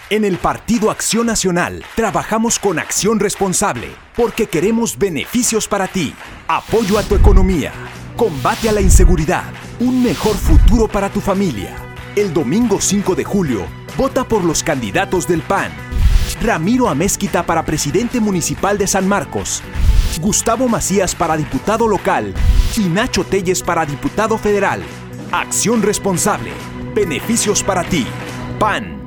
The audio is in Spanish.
En el Partido Acción Nacional trabajamos con acción responsable porque queremos beneficios para ti, apoyo a tu economía, combate a la inseguridad, un mejor futuro para tu familia. El domingo 5 de julio, vota por los candidatos del PAN. Ramiro Amezquita para presidente municipal de San Marcos, Gustavo Macías para diputado local y Nacho Telles para diputado federal. Acción responsable. Beneficios para ti. PAN.